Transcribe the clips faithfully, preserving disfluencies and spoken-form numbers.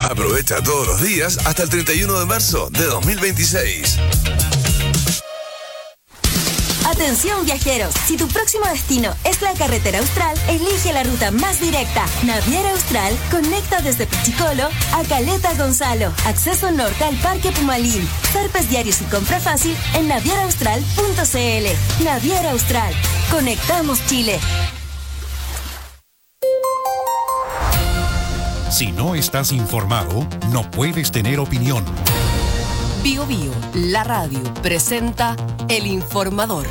Aprovecha todos los días hasta el treinta y uno de marzo de dos mil veintiséis. Atención viajeros, si tu próximo destino es la carretera austral, elige la ruta más directa. Naviera Austral conecta desde Pichicolo a Caleta Gonzalo. Acceso norte al Parque Pumalín. Zarpes diarios y compra fácil en naviera austral punto c l. Naviera Austral. Conectamos Chile. Si no estás informado, no puedes tener opinión. Bio Bio, la radio, presenta El Informador.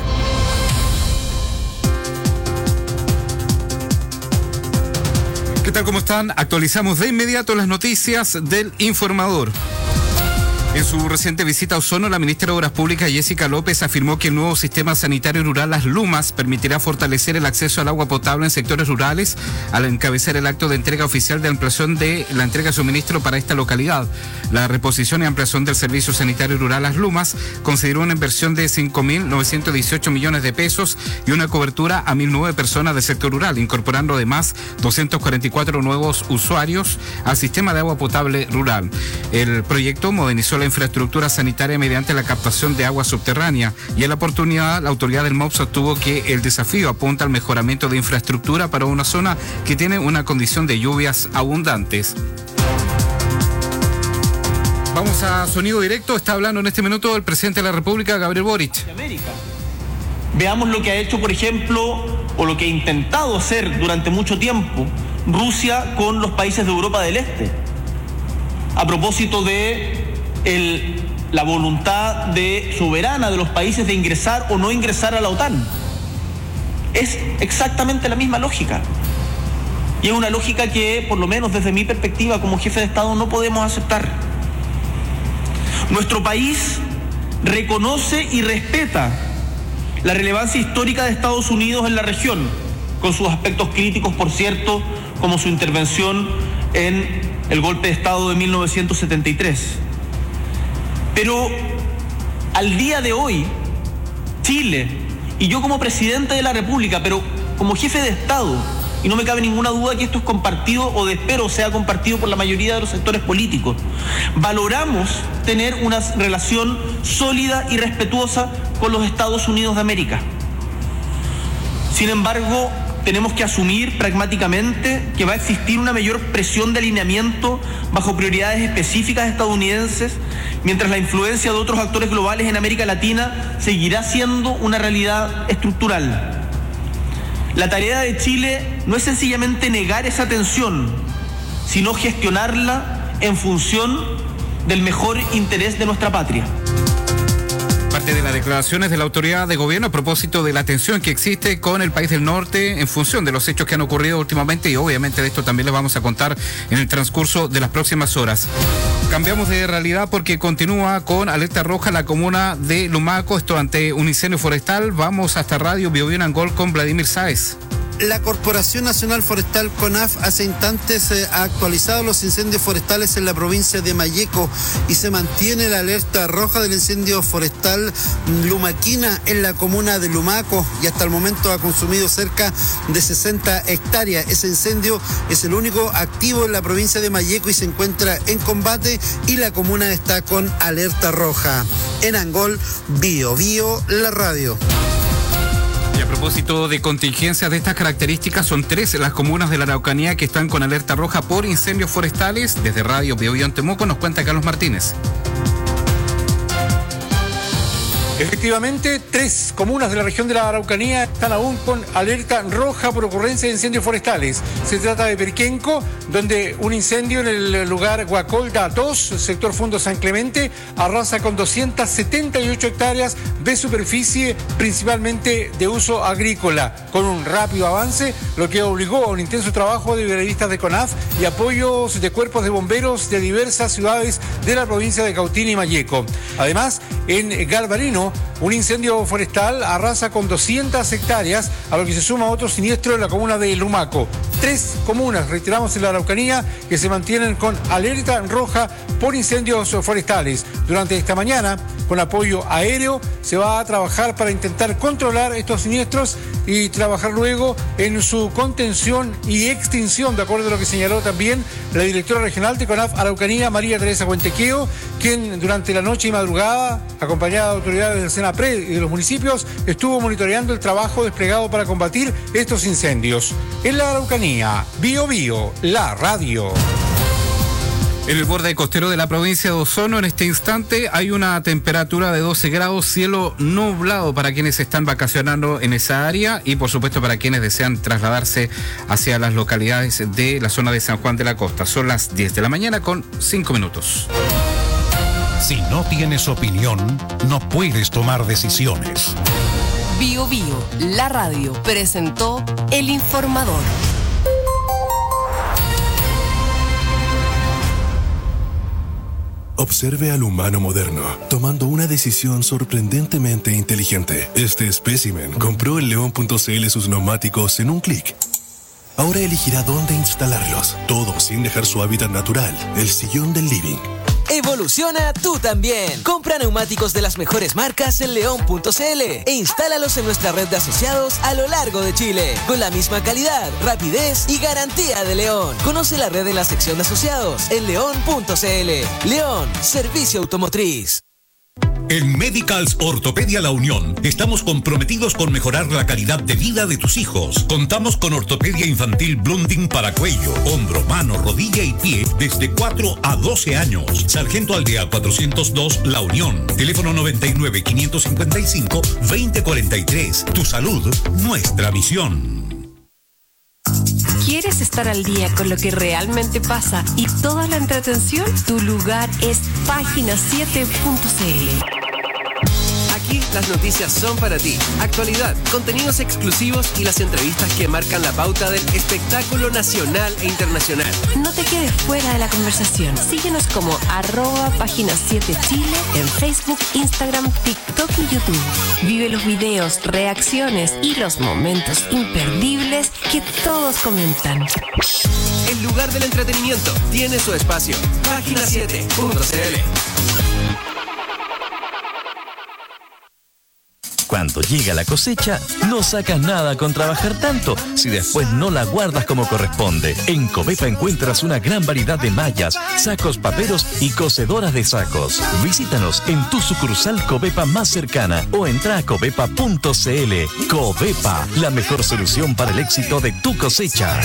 ¿Qué tal? ¿Cómo están? Actualizamos de inmediato las noticias del Informador. En su reciente visita a Osorno, la ministra de Obras Públicas, Jessica López, afirmó que el nuevo sistema sanitario rural Las Lumas permitirá fortalecer el acceso al agua potable en sectores rurales al encabezar el acto de entrega oficial de ampliación de la entrega de suministro para esta localidad. La reposición y ampliación del servicio sanitario rural Las Lumas consideró una inversión de cinco mil novecientos dieciocho millones de pesos y una cobertura a mil nueve personas del sector rural, incorporando además doscientos cuarenta y cuatro nuevos usuarios al sistema de agua potable rural. El proyecto modernizó la infraestructura sanitaria mediante la captación de agua subterránea y en la oportunidad la autoridad del M O P sostuvo que el desafío apunta al mejoramiento de infraestructura para una zona que tiene una condición de lluvias abundantes. Vamos a sonido directo. Está hablando en este minuto el presidente de la República, Gabriel Boric. Veamos lo que ha hecho, por ejemplo, o lo que ha intentado hacer durante mucho tiempo Rusia con los países de Europa del Este, a propósito de el, la voluntad de, soberana de los países de ingresar o no ingresar a la OTAN. Es exactamente la misma lógica. Y es una lógica que, por lo menos desde mi perspectiva como jefe de Estado, no podemos aceptar. Nuestro país reconoce y respeta la relevancia histórica de Estados Unidos en la región, con sus aspectos críticos, por cierto, como su intervención en el golpe de Estado de mil novecientos setenta y tres. Pero al día de hoy, Chile, y yo como presidente de la República, pero como jefe de Estado, y no me cabe ninguna duda que esto es compartido, o de espero sea compartido por la mayoría de los sectores políticos, valoramos tener una relación sólida y respetuosa con los Estados Unidos de América. Sin embargo, tenemos que asumir pragmáticamente que va a existir una mayor presión de alineamiento bajo prioridades específicas estadounidenses, mientras la influencia de otros actores globales en América Latina seguirá siendo una realidad estructural. La tarea de Chile no es sencillamente negar esa tensión, sino gestionarla en función del mejor interés de nuestra patria. Parte de las declaraciones de la autoridad de gobierno a propósito de la tensión que existe con el país del norte en función de los hechos que han ocurrido últimamente, y obviamente de esto también les vamos a contar en el transcurso de las próximas horas. Cambiamos de realidad porque continúa con alerta roja la comuna de Lumaco, esto ante un incendio forestal. Vamos hasta Radio Bio Bio en Angol con Vladimir Sáez. La Corporación Nacional Forestal CONAF hace instantes eh, ha actualizado los incendios forestales en la provincia de Malleco y se mantiene la alerta roja del incendio forestal Lumaquina en la comuna de Lumaco, y hasta el momento ha consumido cerca de sesenta hectáreas. Ese incendio es el único activo en la provincia de Malleco y se encuentra en combate, y la comuna está con alerta roja. En Angol, Bio Bio, la radio. Y a propósito de contingencias de estas características, son tres las comunas de la Araucanía que están con alerta roja por incendios forestales. Desde Radio Bio Bio en Temuco nos cuenta Carlos Martínez. Efectivamente, tres comunas de la región de la Araucanía están aún con alerta roja por ocurrencia de incendios forestales. Se trata de Perquenco, donde un incendio en el lugar Guacolda dos, sector Fundo San Clemente, arrasa con doscientas setenta y ocho hectáreas de superficie, principalmente de uso agrícola, con un rápido avance, lo que obligó a un intenso trabajo de brigadistas de CONAF y apoyos de cuerpos de bomberos de diversas ciudades de la provincia de Cautín y Malleco. Además, en Galvarino, un incendio forestal arrasa con doscientas hectáreas, a lo que se suma otro siniestro en la comuna de Lumaco. Tres comunas, reiteramos, en la Araucanía que se mantienen con alerta roja por incendios forestales. Durante esta mañana, con apoyo aéreo. Se va a trabajar para intentar controlar estos siniestros y trabajar luego en su contención y extinción, de acuerdo a lo que señaló también la directora regional de CONAF Araucanía, María Teresa Huentequeo, quien durante la noche y madrugada, acompañada de autoridades del SENAPRED y de los municipios, estuvo monitoreando el trabajo desplegado para combatir estos incendios. En la Araucanía, Bio Bio, la radio. En el borde costero de la provincia de Osorno, en este instante, hay una temperatura de doce grados, cielo nublado para quienes están vacacionando en esa área y, por supuesto, para quienes desean trasladarse hacia las localidades de la zona de San Juan de la Costa. Son las diez de la mañana con cinco minutos. Si no tienes opinión, no puedes tomar decisiones. Bio Bio, la radio, presentó El Informador. Observe al humano moderno, tomando una decisión sorprendentemente inteligente. Este espécimen compró en león punto c l sus neumáticos en un clic. Ahora elegirá dónde instalarlos, todo sin dejar su hábitat natural, el sillón del living. Evoluciona tú también. Compra neumáticos de las mejores marcas en león punto c l e instálalos en nuestra red de asociados a lo largo de Chile, con la misma calidad, rapidez y garantía de León. Conoce la red en la sección de asociados en león punto c l. León, servicio automotriz. En Medicals Ortopedia La Unión estamos comprometidos con mejorar la calidad de vida de tus hijos. Contamos con ortopedia infantil Blunding para cuello, hombro, mano, rodilla y pie desde cuatro a doce años. Sargento Aldea cuatrocientos dos La Unión. Teléfono noventa y nueve, quinientos cincuenta y cinco, veinte cuarenta y tres. Tu salud, nuestra misión. ¿Quieres estar al día con lo que realmente pasa y toda la entretención? Tu lugar es página siete punto c l. Aquí las noticias son para ti. Actualidad, contenidos exclusivos y las entrevistas que marcan la pauta del espectáculo nacional e internacional. No te quedes fuera de la conversación. Síguenos como arroba página siete Chile en Facebook, Instagram, TikTok y YouTube. Vive los videos, reacciones y los momentos imperdibles que todos comentan. El lugar del entretenimiento tiene su espacio. página siete punto c l. Cuando llega la cosecha, no sacas nada con trabajar tanto si después no la guardas como corresponde. En Covepa encuentras una gran variedad de mallas, sacos paperos y cosedoras de sacos. Visítanos en tu sucursal Covepa más cercana o entra a covepa punto c l. Covepa, la mejor solución para el éxito de tu cosecha.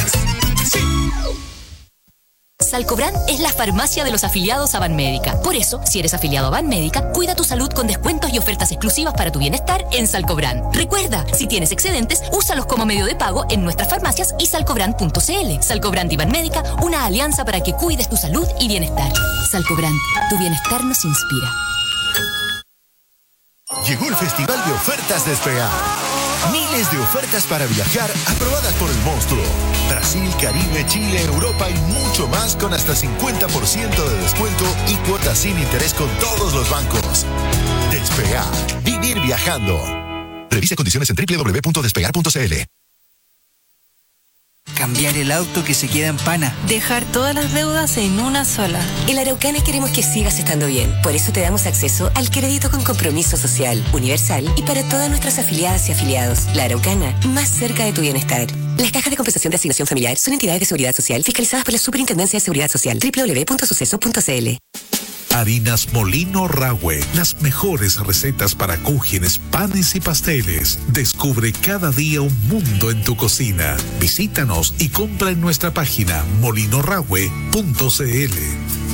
Salcobran es la farmacia de los afiliados a Banmédica. Por eso, si eres afiliado a Banmédica, cuida tu salud con descuentos y ofertas exclusivas para tu bienestar en Salcobran. Recuerda, si tienes excedentes, úsalos como medio de pago en nuestras farmacias y salcobran punto c l. Salcobran y Banmédica, una alianza para que cuides tu salud y bienestar. Salcobran, tu bienestar nos inspira. Llegó el Festival de Ofertas Despegar. Miles de ofertas para viajar aprobadas por el monstruo. Brasil, Caribe, Chile, Europa y mucho más con hasta cincuenta por ciento de descuento y cuotas sin interés con todos los bancos. Despegar. Vivir viajando. Revise condiciones en doble u doble u doble u punto despegar punto c l. Cambiar el auto que se queda en pana. Dejar todas las deudas en una sola. En la Araucana queremos que sigas estando bien. Por eso te damos acceso al crédito con compromiso social, universal y para todas nuestras afiliadas y afiliados. La Araucana, más cerca de tu bienestar. Las cajas de compensación de asignación familiar son entidades de seguridad social fiscalizadas por la Superintendencia de Seguridad Social. doble u doble u doble u punto suceso punto c l. Harinas Molino Rahue, las mejores recetas para cúgenes, panes y pasteles. Descubre cada día un mundo en tu cocina. Visítanos y compra en nuestra página molino rahue punto c l.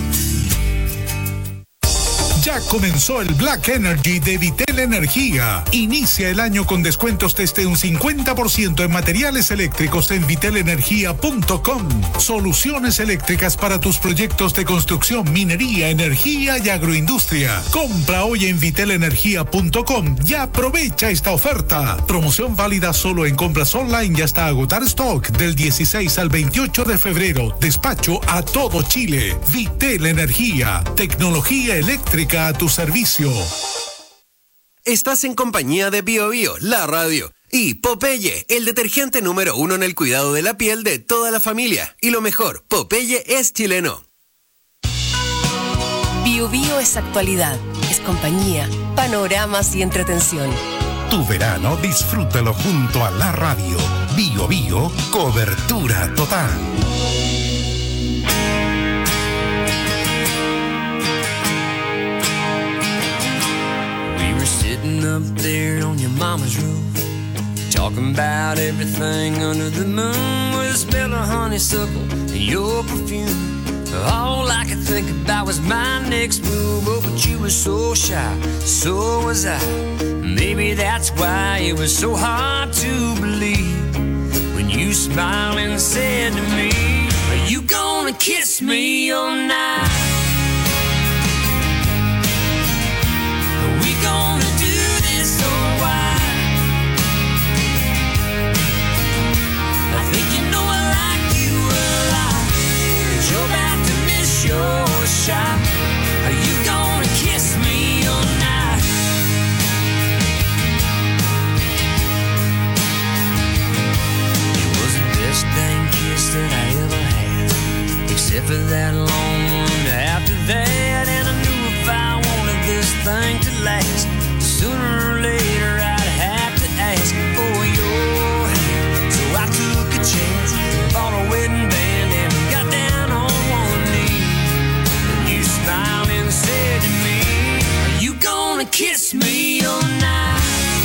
Ya comenzó el Black Energy de Vitel Energía. Inicia el año con descuentos desde un cincuenta por ciento en materiales eléctricos en vitel energía punto com. Soluciones eléctricas para tus proyectos de construcción, minería, energía y agroindustria. Compra hoy en vitel energía punto com y aprovecha esta oferta. Promoción válida solo en compras online y hasta agotar stock del dieciséis al veintiocho de febrero. Despacho a todo Chile. Vitel Energía. Tecnología eléctrica a tu servicio. Estás en compañía de Bio Bio, la radio, y Popeye, el detergente número uno en el cuidado de la piel de toda la familia. Y lo mejor, Popeye es chileno. Bio Biobío es actualidad, es compañía, panoramas y entretención. Tu verano disfrútalo junto a la radio. Bio Bio, cobertura total. We were sitting up there on your mama's roof, talking about everything under the moon, with the smell of honeysuckle and your perfume. All I could think about was my next move. Oh, but you were so shy, so was I. Maybe that's why it was so hard to believe when you smiled and said to me, are you gonna kiss me all night? Are we gonna do this or why? I think you know I like you a lot, but you're about to miss your shot. Are you gonna kiss me all night? It was the best dang kiss that I ever had, except for that long one after that. And I knew if I wanted this thing to last, sooner or later I'd have to ask for your hand. So I took a chance, bought a wedding band, and got down on one knee. And you smiled and said to me, are you gonna kiss me all night?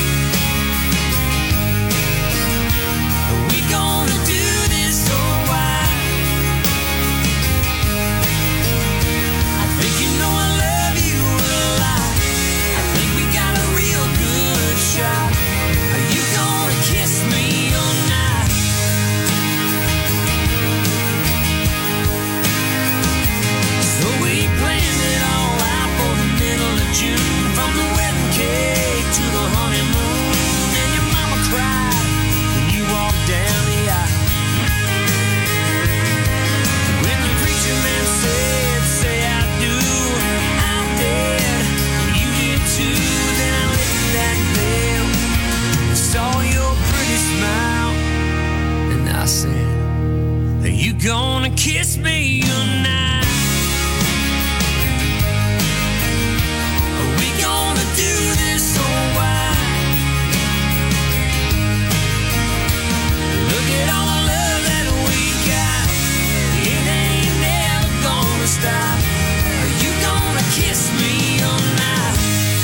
Are we gonna do this or why? I think you know I love you a lot. I think we got a real good shot. Are you gonna kiss me all night? So we planned it all out for the middle of June, from the wedding cake to the honeymoon. And your mama cried when you walked down the aisle. When the preacher man said, say I do, I did, you did too. Then I lifted that veil, saw your pretty smile, and I said, are you gonna kiss me tonight? Are we gonna do this or why? Look at all the love that we got, it ain't never gonna stop. Are you gonna kiss me all night?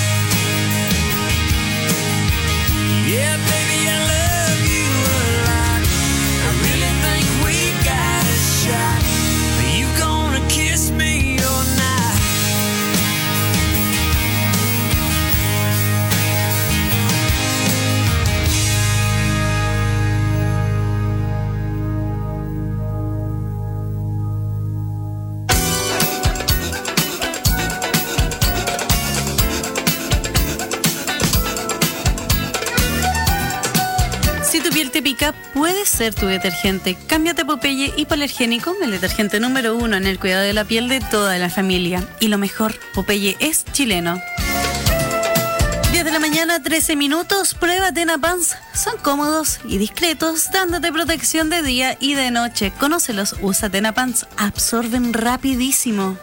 Yeah, baby, I love you a lot. I really think we got a shot. Are you gonna kiss me all night? Si tu piel te pica, puede ser tu detergente. Cámbiate a Popeye Hipoalergénico, el detergente número uno en el cuidado de la piel de toda la familia. Y lo mejor, Popeye es chileno. diez de la mañana, trece minutos. Prueba Tenapants. Son cómodos y discretos, dándote protección de día y de noche. Conócelos, usa Tenapants. Absorben rapidísimo.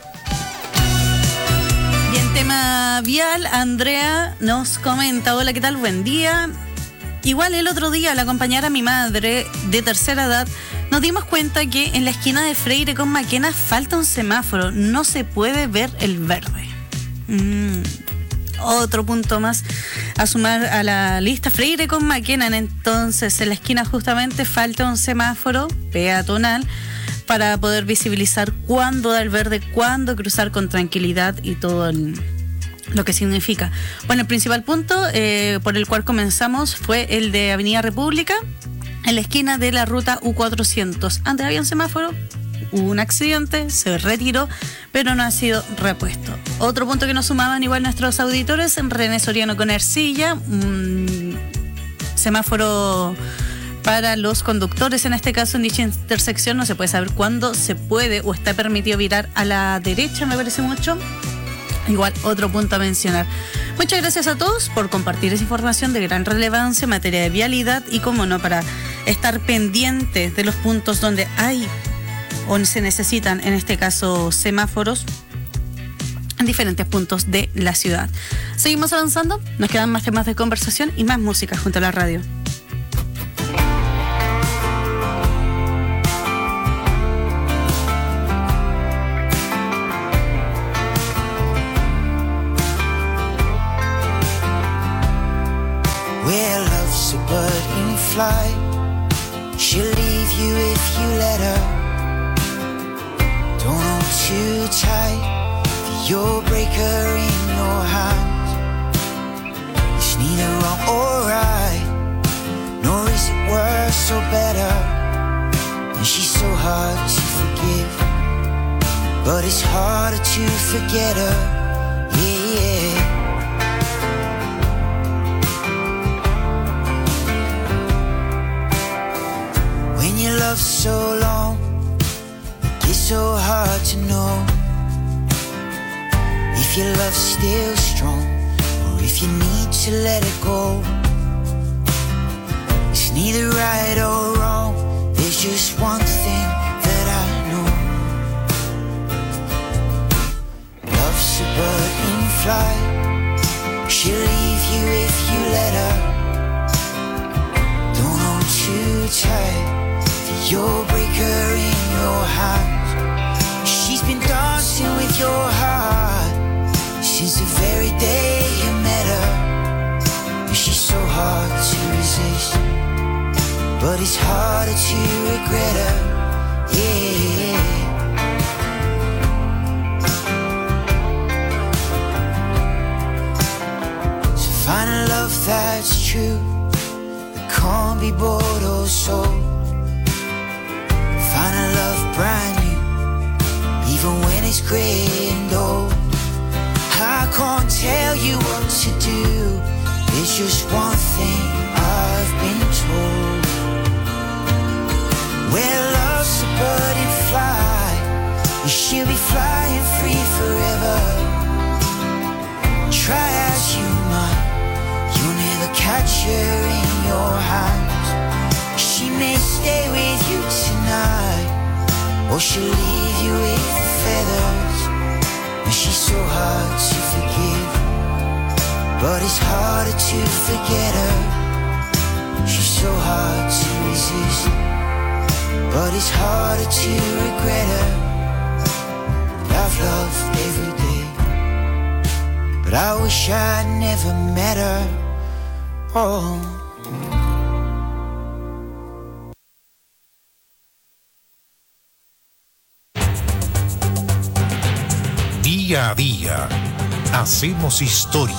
Y en tema vial, Andrea nos comenta: hola, ¿qué tal? Buen día. Igual el otro día, al acompañar a mi madre de tercera edad, nos dimos cuenta que en la esquina de Freire con Maquena falta un semáforo. No se puede ver el verde. Mm. Otro punto más a sumar a la lista: Freire con Maquena. Entonces, en la esquina justamente falta un semáforo peatonal para poder visibilizar cuándo dar verde, cuándo cruzar con tranquilidad y todo el... lo que significa. Bueno, el principal punto eh, por el cual comenzamos fue el de Avenida República, en la esquina de la ruta U cuatrocientos. Antes había un semáforo, hubo un accidente, se retiró, pero no ha sido repuesto. Otro punto que nos sumaban igual nuestros auditores: en René Soriano con Ercilla, un semáforo para los conductores. En este caso, en dicha intersección no se puede saber cuándo se puede o está permitido virar a la derecha, me parece mucho. Igual, otro punto a mencionar. Muchas gracias a todos por compartir esa información de gran relevancia en materia de vialidad y, como no, para estar pendientes de los puntos donde hay o se necesitan, en este caso, semáforos. en diferentes puntos de la ciudad. Seguimos avanzando, nos quedan más temas de conversación y más música junto a la radio. Well, love's a bird in flight. She'll leave you if you let her. Don't hold too tight, you'll break her in your hands. It's neither wrong or right, nor is it worse or better. And she's so hard to forgive, but it's harder to forget her. Yeah, yeah. When you love so long, it gets so hard to know if your love's still strong, or if you need to let it go. It's neither right or wrong, there's just one thing that I know. Love's a bird in flight, she'll leave you if you let her. Don't hold too tight, you'll break her in your hands. She's been dancing with your heart since the very day you met her. And she's so hard to resist, but it's harder to regret her. Yeah. So find a love that's true, that can't be bought or sold. Find a love brand new, even when it's grey and old. I can't tell you what to do, there's just one thing I've been told. Well, love's a bird in flight, and she'll be flying free forever. Try as you might, you'll never catch her in your hands. She may stay with you tonight, or she'll leave you with the feathers. And she's so hard to forgive, but it's harder to forget her. She's so hard to resist, but it's harder to regret her. I've loved every day, but I wish I'd never met her. Oh. Día a día, hacemos historia.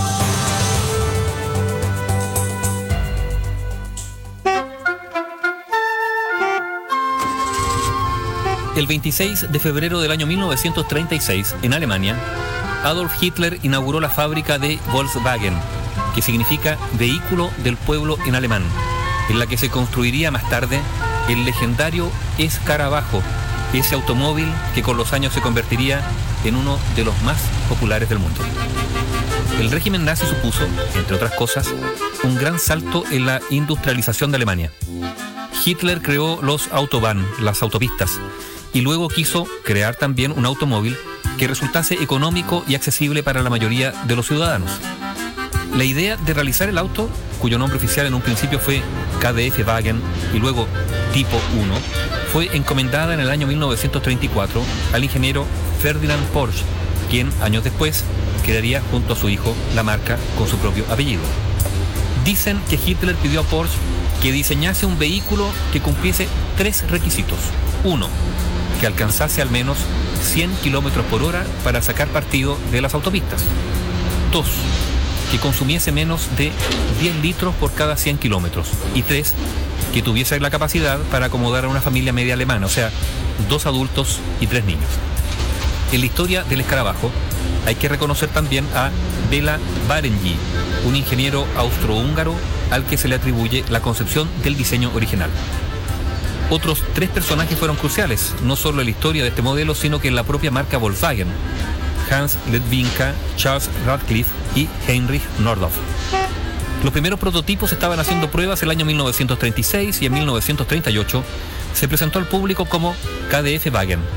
El veintiséis de febrero del año mil novecientos treinta y seis, en Alemania, Adolf Hitler inauguró la fábrica de Volkswagen, que significa vehículo del pueblo en alemán, en la que se construiría más tarde el legendario Escarabajo, ese automóvil que con los años se convertiría en uno de los más populares del mundo. El régimen nazi supuso, entre otras cosas, un gran salto en la industrialización de Alemania. Hitler creó los Autobahn, las autopistas, y luego quiso crear también un automóvil que resultase económico y accesible para la mayoría de los ciudadanos. La idea de realizar el auto, cuyo nombre oficial en un principio fue K D F Wagen y luego Tipo uno, fue encomendada en el año mil novecientos treinta y cuatro al ingeniero Ferdinand Porsche, quien años después crearía junto a su hijo la marca con su propio apellido. Dicen que Hitler pidió a Porsche que diseñase un vehículo que cumpliese tres requisitos. Uno, que alcanzase al menos cien kilómetros por hora para sacar partido de las autopistas. Dos, que consumiese menos de diez litros por cada cien kilómetros. Y tres, que tuviese la capacidad para acomodar a una familia media alemana, o sea, dos adultos y tres niños. En la historia del escarabajo hay que reconocer también a Béla Barenyi, un ingeniero austrohúngaro al que se le atribuye la concepción del diseño original. Otros tres personajes fueron cruciales, no solo en la historia de este modelo, sino que en la propia marca Volkswagen: Hans Ledwinka, Charles Radcliffe y Heinrich Nordhoff. Los primeros prototipos estaban haciendo pruebas el año mil novecientos treinta y seis y en mil novecientos treinta y ocho se presentó al público como K D F Wagen.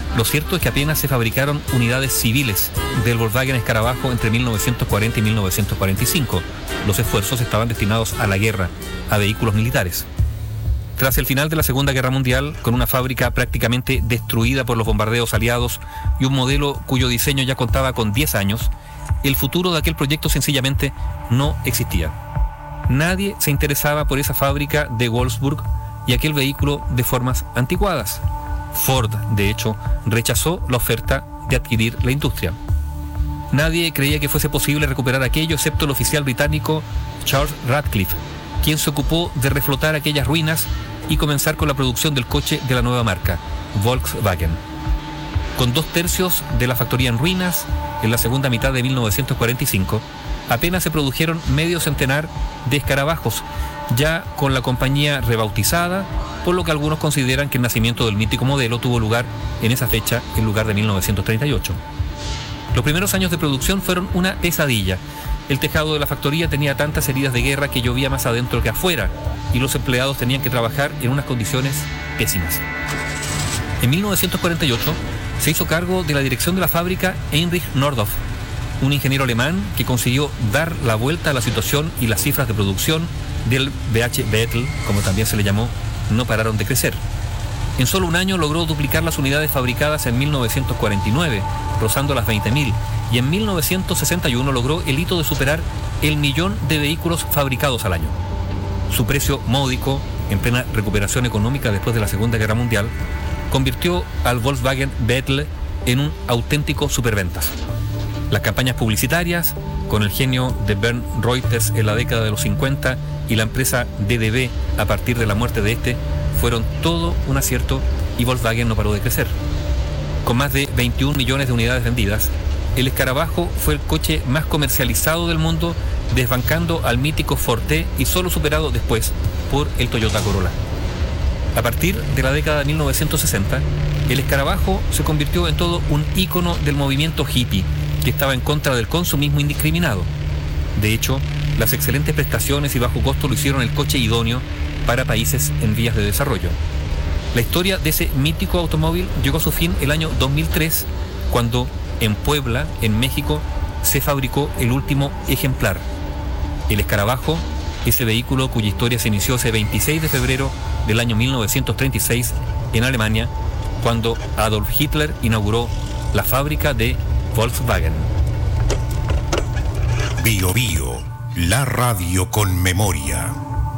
Lo cierto es que apenas se fabricaron unidades civiles del Volkswagen Escarabajo entre mil novecientos cuarenta y mil novecientos cuarenta y cinco. Los esfuerzos estaban destinados a la guerra, a vehículos militares. Tras el final de la Segunda Guerra Mundial, con una fábrica prácticamente destruida por los bombardeos aliados y un modelo cuyo diseño ya contaba con diez años, el futuro de aquel proyecto sencillamente no existía. Nadie se interesaba por esa fábrica de Wolfsburg y aquel vehículo de formas anticuadas. Ford, de hecho, rechazó la oferta de adquirir la industria. Nadie creía que fuese posible recuperar aquello, excepto el oficial británico Charles Radcliffe, quien se ocupó de reflotar aquellas ruinas y comenzar con la producción del coche de la nueva marca, Volkswagen. Con dos tercios de la factoría en ruinas, en la segunda mitad de mil novecientos cuarenta y cinco, apenas se produjeron medio centenar de escarabajos, ya con la compañía rebautizada, por lo que algunos consideran que el nacimiento del mítico modelo tuvo lugar en esa fecha en lugar de mil novecientos treinta y ocho. Los primeros años de producción fueron una pesadilla. El tejado de la factoría tenía tantas heridas de guerra que llovía más adentro que afuera, y los empleados tenían que trabajar en unas condiciones pésimas. En mil novecientos cuarenta y ocho se hizo cargo de la dirección de la fábrica Heinrich Nordhoff, un ingeniero alemán que consiguió dar la vuelta a la situación, y las cifras de producción del B H Vettel, como también se le llamó, no pararon de crecer. En solo un año logró duplicar las unidades fabricadas en mil novecientos cuarenta y nueve, rozando las veinte mil, y en mil novecientos sesenta y uno logró el hito de superar el millón de vehículos fabricados al año. Su precio módico, en plena recuperación económica después de la Segunda Guerra Mundial, convirtió al Volkswagen Beetle en un auténtico superventas. Las campañas publicitarias, con el genio de Bernd Reuters en la década de los cincuenta y la empresa D D B a partir de la muerte de este, fueron todo un acierto, y Volkswagen no paró de crecer. Con más de veintiún millones de unidades vendidas, el Escarabajo fue el coche más comercializado del mundo, desbancando al mítico Forte y solo superado después por el Toyota Corolla. A partir de la década de mil novecientos sesenta, el Escarabajo se convirtió en todo un ícono del movimiento hippie, que estaba en contra del consumismo indiscriminado. De hecho, las excelentes prestaciones y bajo costo lo hicieron el coche idóneo para países en vías de desarrollo. La historia de ese mítico automóvil llegó a su fin el año dos mil tres, cuando en Puebla, en México, se fabricó el último ejemplar. El Escarabajo, ese vehículo cuya historia se inició ese veintiséis de febrero del año mil novecientos treinta y seis en Alemania, cuando Adolf Hitler inauguró la fábrica de Volkswagen. Bio Bio, la radio con memoria.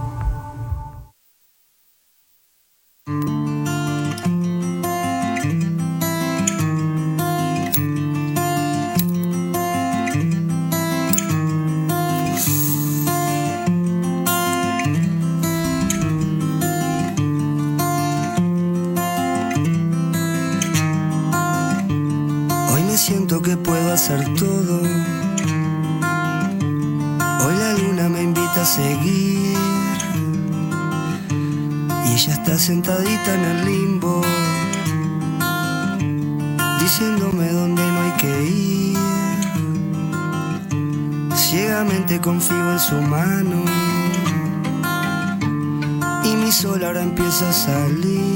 Siento que puedo hacer todo. Hoy la luna me invita a seguir, y ella está sentadita en el limbo, diciéndome dónde no hay que ir. Ciegamente confío en su mano, y mi sol ahora empieza a salir.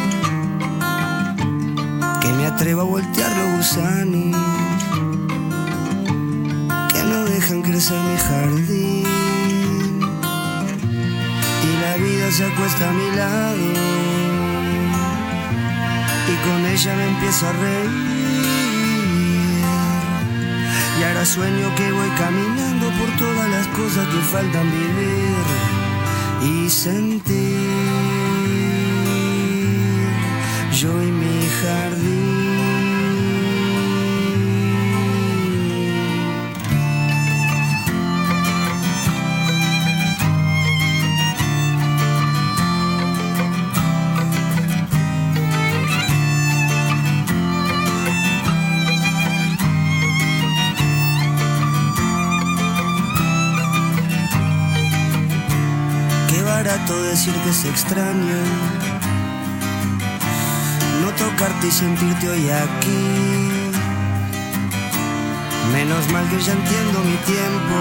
Que me atrevo a voltear los gusanos que no dejan crecer mi jardín, y la vida se acuesta a mi lado, y con ella me empiezo a reír. Y ahora sueño que voy caminando por todas las cosas que faltan vivir y sentir. Yo y mi jardín. Qué barato decir que se extraña, no tocarte y sentirte hoy aquí. Menos mal que ya entiendo mi tiempo,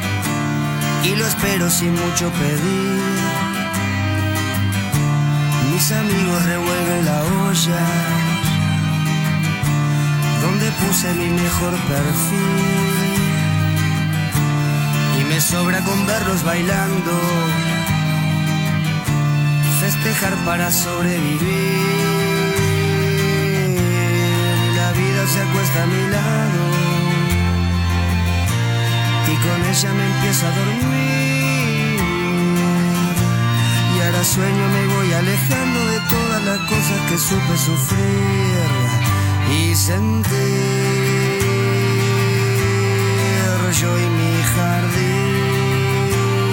y lo espero sin mucho pedir. mis amigos revuelven la olla, donde puse mi mejor perfil, y me sobra con verlos bailando, festejar para sobrevivir. La vida se acuesta a mi lado y con ella me empiezo a dormir, y ahora sueño, me voy alejando de todas las cosas que supe sufrir y sentir. Yo y mi jardín,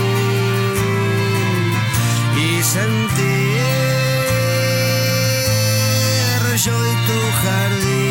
y sentir yo y tu jardín.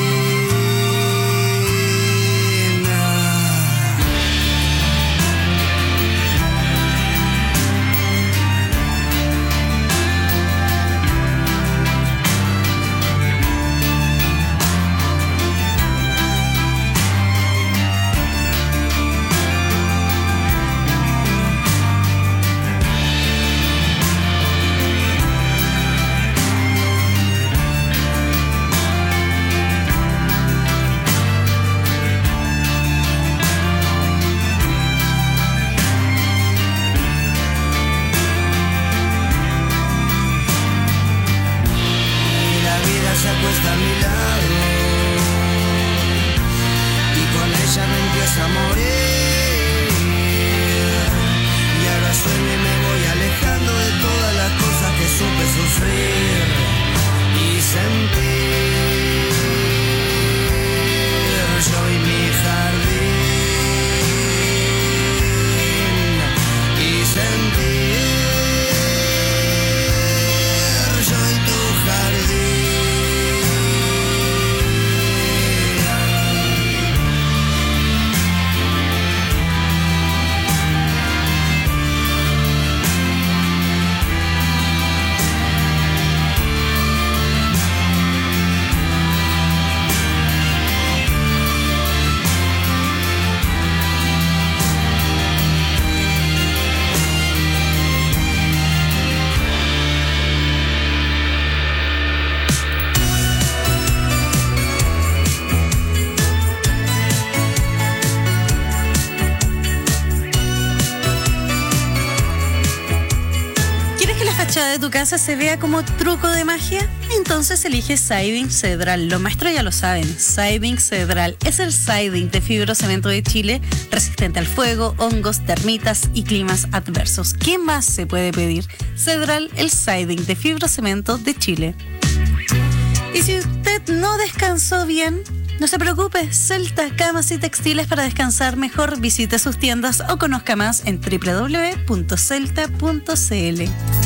De tu casa se vea como truco de magia, entonces elige Siding Cedral. Los maestros ya lo saben, Siding Cedral es el siding de fibrocemento de Chile, resistente al fuego, hongos, termitas y climas adversos. ¿Qué más se puede pedir? Cedral, el siding de fibrocemento de Chile. Y si usted no descansó bien, no se preocupe, Celta Camas y Textiles para descansar mejor. Visite sus tiendas o conozca más en doble u doble u doble u punto celta punto c l.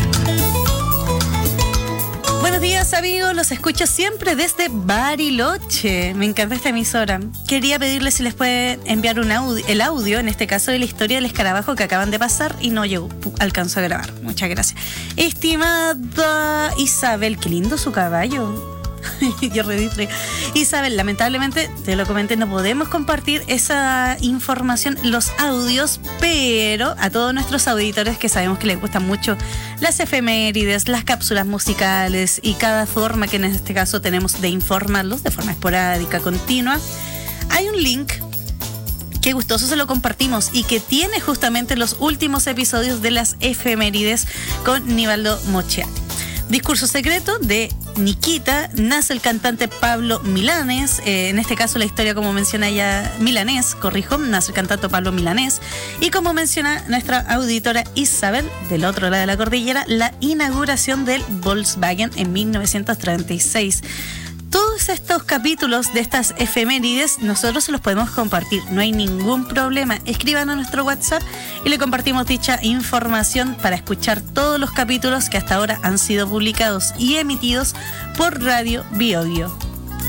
Buenos días, amigos, los escucho siempre desde Bariloche. Me encanta esta emisora. Quería pedirles si les puede enviar un audio, el audio, en este caso de la historia del escarabajo que acaban de pasar y no llegó, alcanzó a grabar. Muchas gracias. Estimada Isabel, qué lindo su caballo. Yo redifre. Isabel, lamentablemente, te lo comenté, no podemos compartir esa información, los audios, pero a todos nuestros auditores que sabemos que les gustan mucho las efemérides, las cápsulas musicales y cada forma que en este caso tenemos de informarlos de forma esporádica, continua, hay un link que gustoso se lo compartimos y que tiene justamente los últimos episodios de las efemérides con Nivaldo Mocheati. Discurso secreto de Nikita, nace el cantante Pablo Milanés, eh, en este caso la historia, como menciona ella, Milanés, corrijo, nace el cantante Pablo Milanés, y como menciona nuestra auditora Isabel, del otro lado de la cordillera, la inauguración del Volkswagen en mil novecientos treinta y seis. Todos estos capítulos de estas efemérides nosotros se los podemos compartir, no hay ningún problema. Escriban a nuestro WhatsApp y le compartimos dicha información para escuchar todos los capítulos que hasta ahora han sido publicados y emitidos por Radio Bio Bio.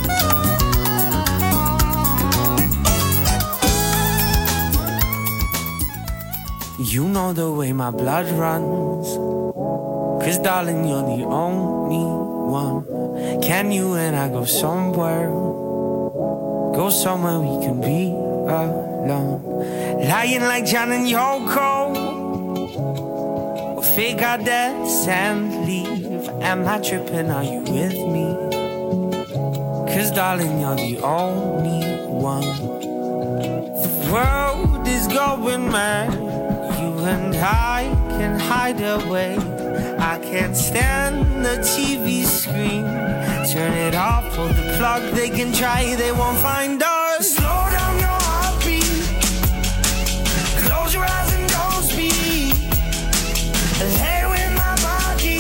You know the way my blood runs, 'cause darling you're the only one. Can you and I go somewhere, go somewhere we can be alone, lying like John and Yoko, we'll fake our deaths and leave Am I tripping? Are you with me? Cause darling, you're the only one. The world is going mad. You and I can hide away. I can't stand the T V screen. Turn it off, pull the plug. They can try, they won't find us. Slow down your heartbeat. Close your eyes and don't speak. Lay with my body.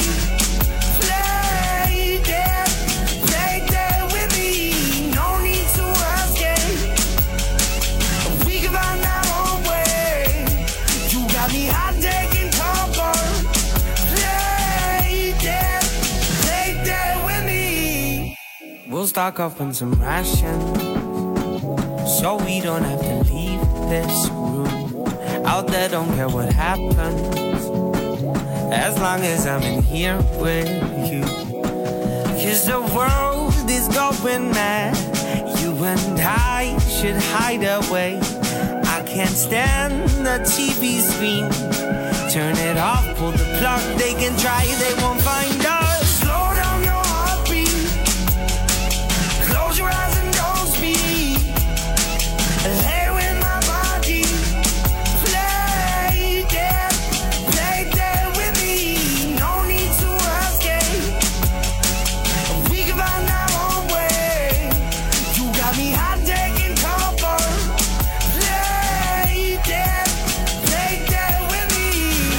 Play dead, play dead with me. No need to escape. We can find our own way. You got me hot, taking cover. Play dead, play dead with me. We'll stock up on some rations, so we don't have to leave this room. Out there, don't care what happens, as long as I'm in here with you. Cause the world is going mad. You and I should hide away. I can't stand the T V screen. Turn it off, pull the plug. They can try, they won't find us. Slow down your heartbeat. Close your eyes and don't speak. Lay with my body. Play dead, play dead with me. No need to escape. We can find our own way. You got me hot, taking cover. Play dead, play dead with me.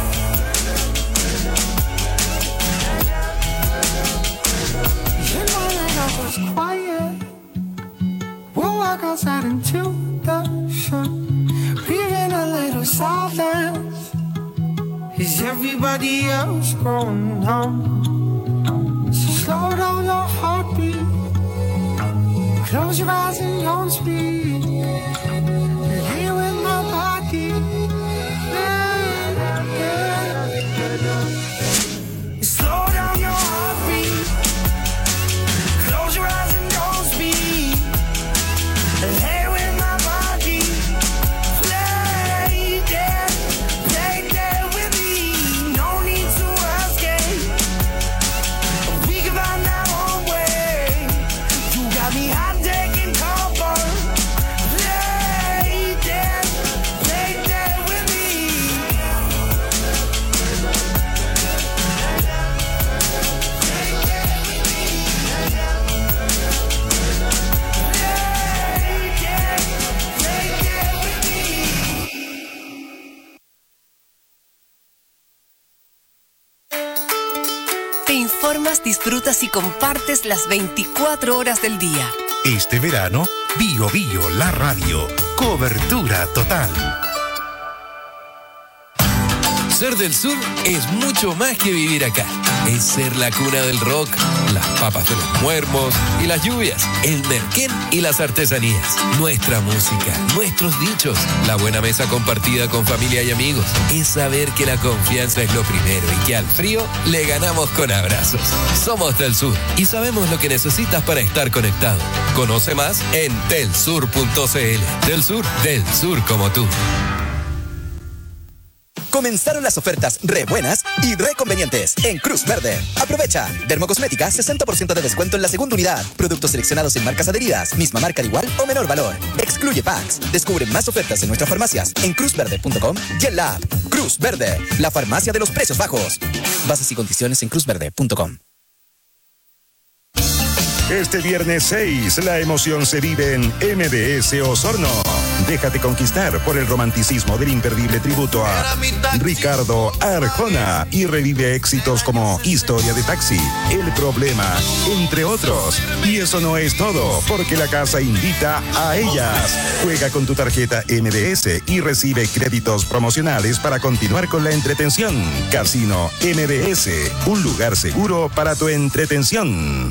You know that I was quiet. We'll walk outside into the sun. Breathing a little silence. Is everybody else going home? So slow down your heartbeat. Close your eyes and don't speak. Lay with my body. Yeah, yeah. Slow down your heartbeat. Close your eyes and don't speak. Lay with my body. Play dead, play dead with me. No need to escape. We can find our own way. You got me hot, taking cover. Play dead, play dead with me. Te informas, disfrutas y compartes las veinticuatro horas del día. Este verano, Bio Bio, la radio. Cobertura total. Ser del sur es mucho más que vivir acá. Es ser la cuna del rock, las papas de los muermos y las lluvias, el merquén y las artesanías, nuestra música, nuestros dichos, la buena mesa compartida con familia y amigos. Es saber que la confianza es lo primero y que al frío le ganamos con abrazos. Somos del sur y sabemos lo que necesitas para estar conectado. Conoce más en telsur punto cl. Del sur, del sur como tú. Comenzaron las ofertas re buenas y re convenientes en Cruz Verde. Aprovecha. Dermocosmética, sesenta por ciento de descuento en la segunda unidad. Productos seleccionados en marcas adheridas, misma marca de igual o menor valor. Excluye packs. Descubre más ofertas en nuestras farmacias en cruz verde punto com y en la app. Cruz Verde, la farmacia de los precios bajos. Bases y condiciones en cruz verde punto com. Este viernes seis, la emoción se vive en M D S Osorno. Déjate conquistar por el romanticismo del imperdible tributo a Ricardo Arjona y revive éxitos como Historia de Taxi, El Problema, entre otros. Y eso no es todo, porque la casa invita a ellas. Juega con tu tarjeta M D S y recibe créditos promocionales para continuar con la entretención. Casino M D S, un lugar seguro para tu entretención.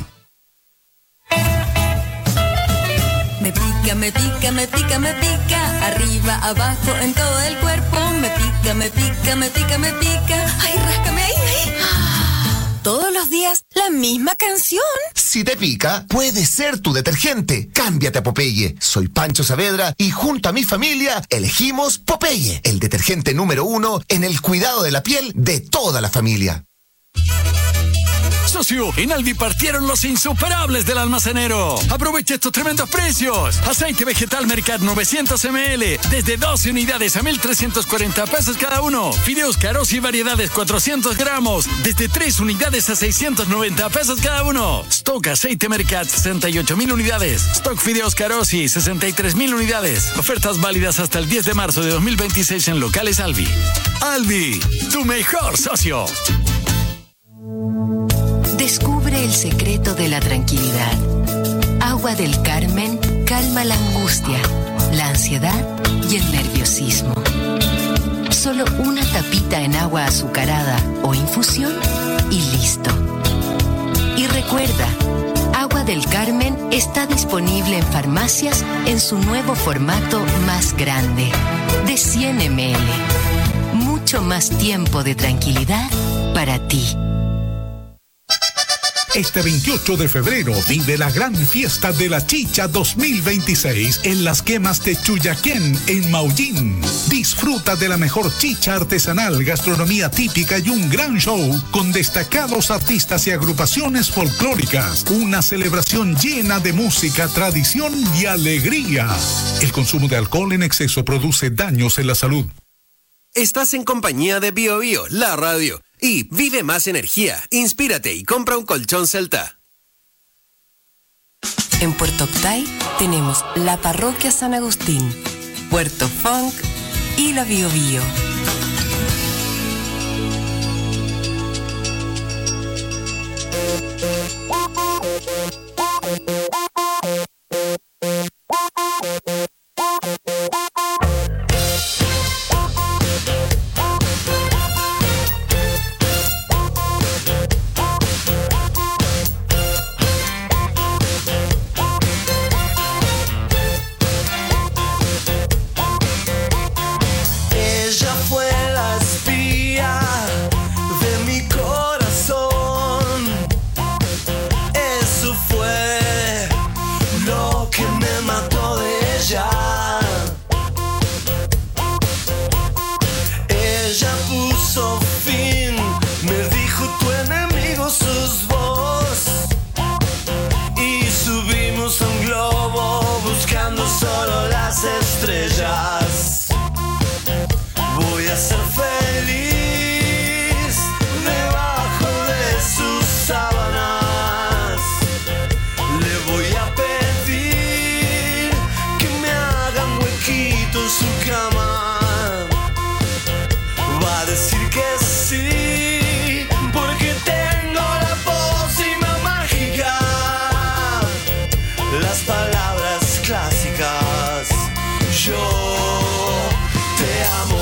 Me pica, me pica, me pica, me pica, arriba, abajo, en todo el cuerpo. Me pica, me pica, me pica, me pica, ay, ráscame ahí, ahí. Todos los días, la misma canción. Si te pica, puede ser tu detergente. Cámbiate a Popeye. Soy Pancho Saavedra y junto a mi familia elegimos Popeye, el detergente número uno en el cuidado de la piel de toda la familia. socio, en Alvi partieron los insuperables del almacenero. Aprovecha estos tremendos precios. Aceite vegetal Mercat novecientos mililitros desde doce unidades a mil trescientos cuarenta pesos cada uno. Fideos Caros y variedades cuatrocientos gramos desde tres unidades a seiscientos noventa pesos cada uno. Stock aceite Mercat sesenta y ocho mil unidades. Stock Fideos Carosi sesenta y tres mil unidades. Ofertas válidas hasta el diez de marzo de dos mil veintiséis en locales Alvi. Alvi, tu mejor socio. Descubre el secreto de la tranquilidad. Agua del Carmen calma la angustia, la ansiedad y el nerviosismo. Solo una tapita en agua azucarada o infusión y listo. Y recuerda, Agua del Carmen está disponible en farmacias en su nuevo formato más grande, de cien mililitros. Mucho más tiempo de tranquilidad para ti. Este veintiocho de febrero vive la gran fiesta de la chicha dos mil veintiséis en las quemas de Chuyaquén, en Maullín. Disfruta de la mejor chicha artesanal, gastronomía típica y un gran show con destacados artistas y agrupaciones folclóricas. Una celebración llena de música, tradición y alegría. El consumo de alcohol en exceso produce daños en la salud. Estás en compañía de Bio Bio, la radio. Y vive más energía, inspírate y compra un colchón Celta. En Puerto Octay tenemos la Parroquia San Agustín, Puerto Funk y la Bio Bio. Estrellas, voy a ser feliz debajo de sus sábanas. Le voy a pedir que me hagan huequito en su cama. Va a decir que sí, porque tengo la pócima mágica, las palabras clásicas. Yo te amo.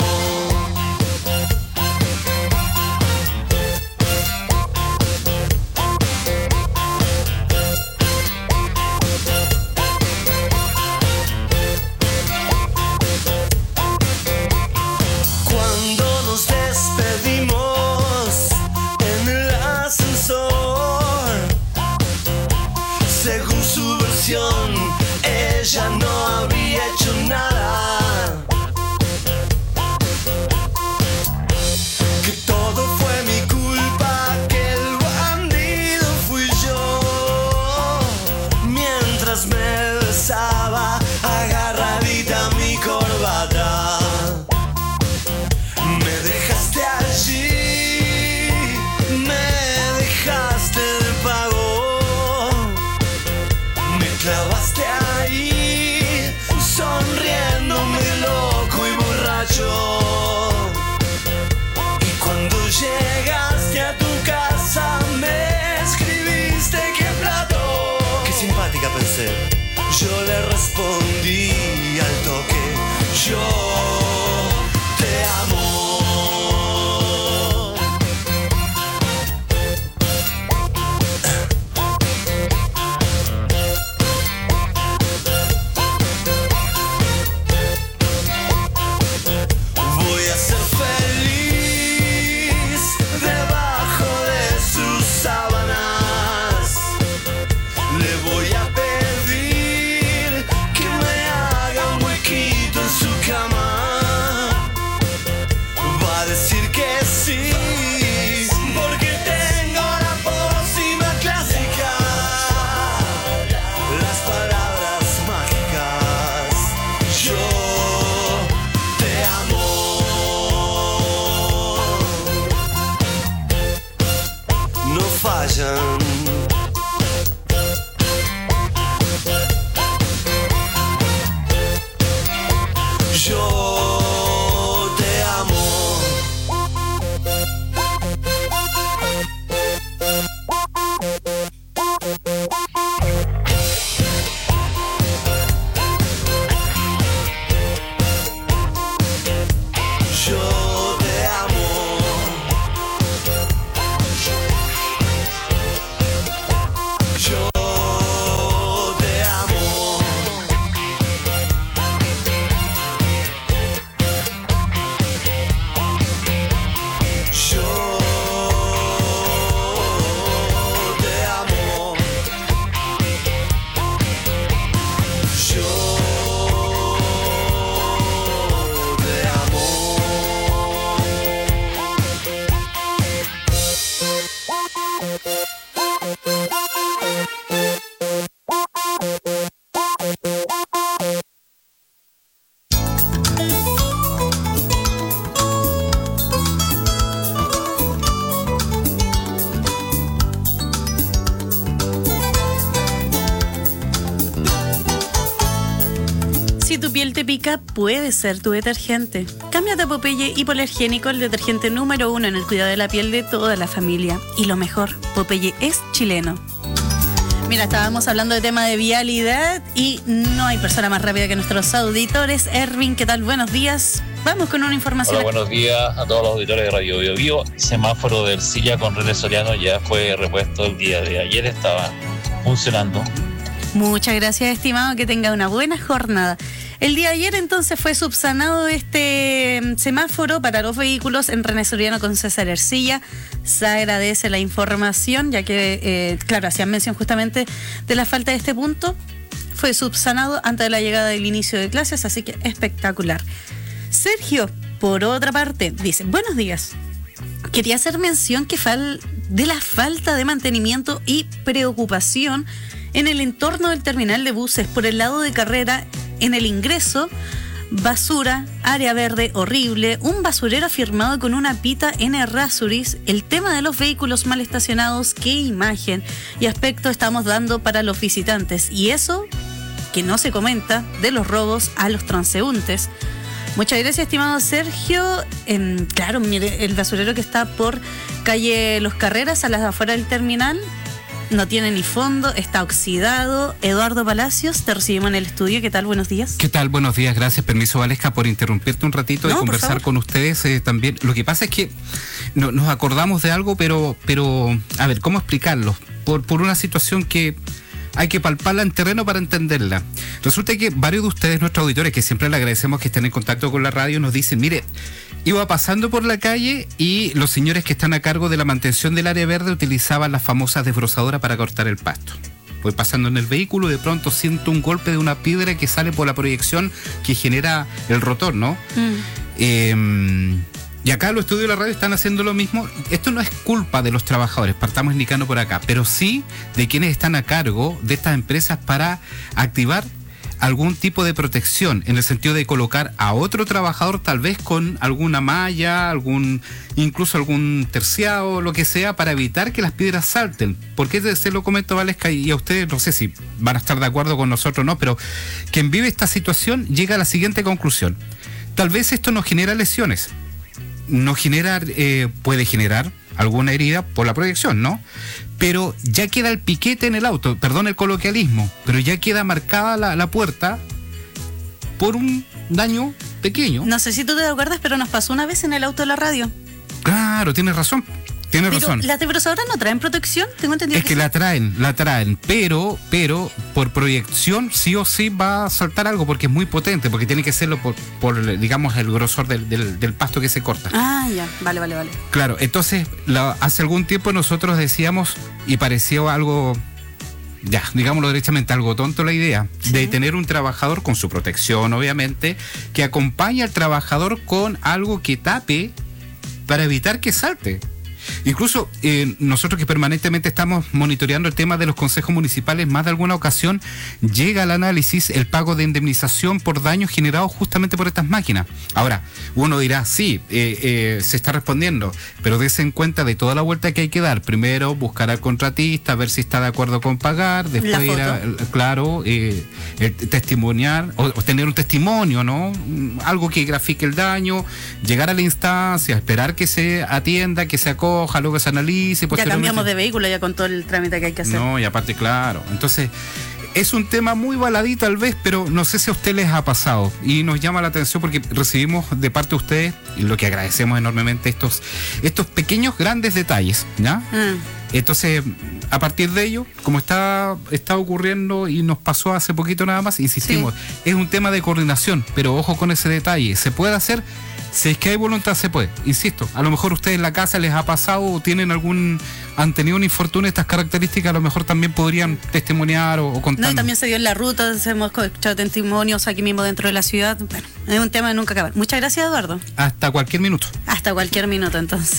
Cuando nos despedimos en el ascensor, según su versión, ella no había hecho nada, que todo fue mi culpa, que el bandido fui yo, mientras me besaba agarradita mi corbata. Me dejaste allí, me dejaste de pago, me clavaste ahí, sonriéndome loco y borracho. Y cuando llegaste a tu casa me escribiste que plato. Qué simpática pensé. Yo le respondí al toque. Yo te amo. Come Si tu piel te pica, puede ser tu detergente. Cámbiate a Popeye Hipoalergénico, el detergente número uno en el cuidado de la piel de toda la familia. Y lo mejor, Popeye es chileno. Mira, estábamos hablando de tema de vialidad y no hay persona más rápida que nuestros auditores. Erwin, ¿qué tal? Buenos días. Vamos con una información. Hola, buenos días a todos los auditores de Radio Bio Bio. El semáforo del Silla con René Soriano ya fue repuesto el día de ayer, estaba funcionando. Muchas gracias, estimado, que tenga una buena jornada. El día de ayer entonces fue subsanado este semáforo para los vehículos en René Soriano con César Ercilla. Se agradece la información, ya que, eh, claro, hacían mención justamente de la falta de este punto. Fue subsanado antes de la llegada del inicio de clases, así que espectacular. Sergio, por otra parte, dice, buenos días. Quería hacer mención que fal de la falta de mantenimiento y preocupación en el entorno del terminal de buses por el lado de Carrera, en el ingreso, basura, área verde horrible, un basurero firmado con una pita en Errázuriz, el tema de los vehículos mal estacionados, qué imagen y aspecto estamos dando para los visitantes. Y eso que no se comenta de los robos a los transeúntes. Muchas gracias, estimado Sergio. Eh, claro, mire, el basurero que está por calle Los Carreras, a las afueras del terminal, no tiene ni fondo, está oxidado. Eduardo Palacios, te recibimos en el estudio. ¿Qué tal? Buenos días. ¿Qué tal? Buenos días. Gracias. Permiso, Valesca, por interrumpirte un ratito y no, conversar con ustedes eh, también. Lo que pasa es que no, nos acordamos de algo, pero, pero a ver, ¿cómo explicarlo? Por, por una situación que hay que palparla en terreno para entenderla. Resulta que varios de ustedes, nuestros auditores, que siempre le agradecemos que estén en contacto con la radio, nos dicen, mire, iba pasando por la calle y los señores que están a cargo de la mantención del área verde utilizaban las famosas desbrozadoras para cortar el pasto. Voy pasando en el vehículo y de pronto siento un golpe de una piedra que sale por la proyección que genera el rotor, ¿no? Mm. Eh, y acá los estudios de la radio están haciendo lo mismo. Esto no es culpa de los trabajadores, partamos indicando por acá, pero sí de quienes están a cargo de estas empresas para activar algún tipo de protección, en el sentido de colocar a otro trabajador tal vez con alguna malla, algún incluso algún terciado, lo que sea, para evitar que las piedras salten. Porque se lo comento, Valesca, y a ustedes no sé si van a estar de acuerdo con nosotros o no, pero quien vive esta situación llega a la siguiente conclusión. Tal vez esto no genera lesiones, no genera, eh, puede generar alguna herida por la proyección, ¿no? Pero ya queda el piquete en el auto, perdón el coloquialismo, pero ya queda marcada la, la puerta por un daño pequeño. No sé si tú te acuerdas, pero nos pasó una vez en el auto de la radio. Claro, tienes razón. Tienes pero razón. ¿Las desbrozadoras no traen protección? Tengo entendido es que, que sí. la traen, la traen, pero, pero por proyección sí o sí va a saltar algo porque es muy potente, porque tiene que serlo por, por digamos, el grosor del, del, del pasto que se corta. Ah, ya, vale, vale, vale. Claro, entonces la, hace algún tiempo nosotros decíamos, y pareció algo, ya, digámoslo derechamente, algo tonto la idea, ¿sí?, de tener un trabajador con su protección, obviamente, que acompañe al trabajador con algo que tape para evitar que salte. Incluso eh, nosotros que permanentemente estamos monitoreando el tema de los consejos municipales, más de alguna ocasión llega al análisis el pago de indemnización por daños generados justamente por estas máquinas. Ahora, uno dirá, sí, eh, eh, se está respondiendo, pero dése en cuenta de toda la vuelta que hay que dar. Primero, buscar al contratista, ver si está de acuerdo con pagar, después ir a, claro, eh, el testimoniar, o, o tener un testimonio, ¿no? Algo que grafique el daño, llegar a la instancia, esperar que se atienda, que se acoja, luego que se analice. Ya cambiamos de vehículo ya con todo el trámite que hay que hacer. No, y aparte, claro. Entonces, es un tema muy baladí tal vez, pero no sé si a ustedes les ha pasado. Y nos llama la atención porque recibimos de parte de ustedes, y lo que agradecemos enormemente, estos, estos pequeños, grandes detalles, ¿ya? Mm. Entonces, a partir de ello, como está, está ocurriendo y nos pasó hace poquito nada más, insistimos, sí, es un tema de coordinación, pero ojo con ese detalle. ¿Se puede hacer? Si es que hay voluntad, se puede. Insisto, a lo mejor ustedes en la casa les ha pasado o tienen algún, han tenido un infortunio de estas características, a lo mejor también podrían testimoniar o, o contar. No, y también se dio en la ruta, hemos escuchado testimonios aquí mismo dentro de la ciudad. Bueno, es un tema de nunca acabar. Muchas gracias, Eduardo. Hasta cualquier minuto. Hasta cualquier minuto, entonces.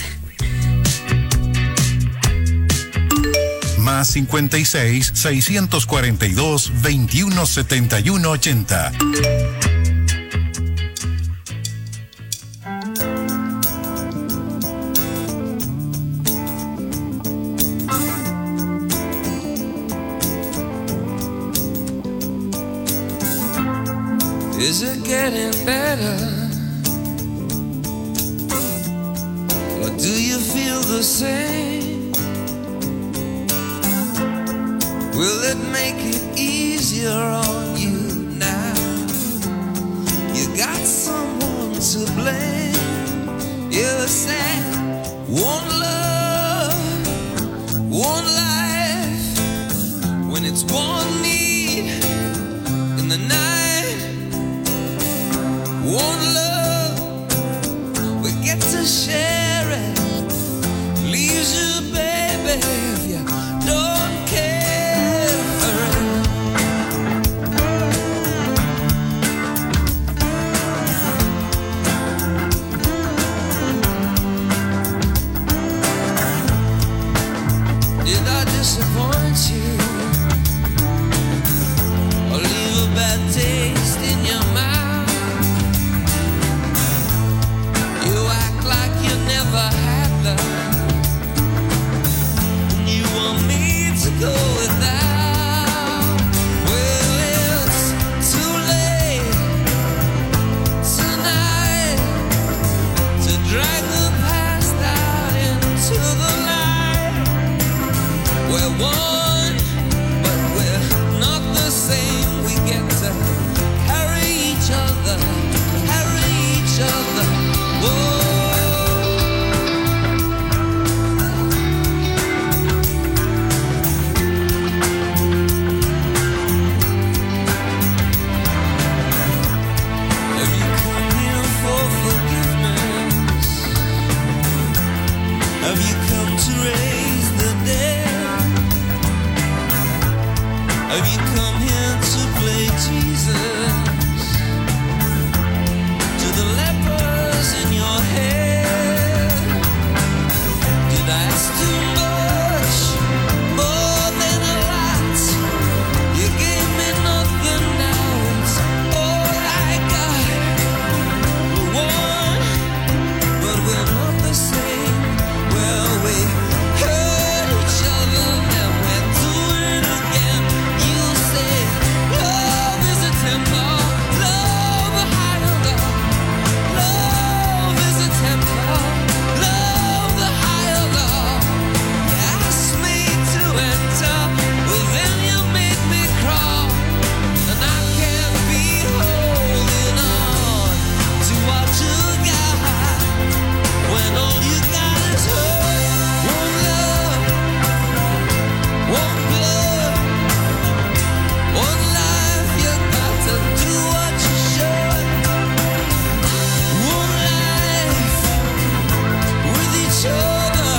Más cincuenta y seis, seiscientos cuarenta y dos, veintiuno setenta y uno ochenta. Is it getting better? Or do you feel the same? Will it make it easier on you now? You got someone to blame. You said one love, one life. When it's one need in the night. One love, we get to share it. Leaves you, baby, if you don't care for it. Did I disappoint you? Or leave a bad taste in your mouth? Never had love, and you want me to go without. Well, it's too late tonight to drag the past out into the light. We're one, but we're not the same. We get to carry each other, carry each other. Whoa. Have you come to raise the dead? Have you come here to play Jesus? To the lepers in your head? Did I ask too much? More than a lot. You gave me nothing, now it's all I got. We're one, but we're not the same. Well, we hurt each other, now we're doing it again. You say love is a temple, love a higher love. Love is a temple, love the higher love. You asked me to enter, well then you made me crawl. And I can't be holding on to what you got when all you got is hurt. One love, one blood, one life. You got to do what you should. One life with each other,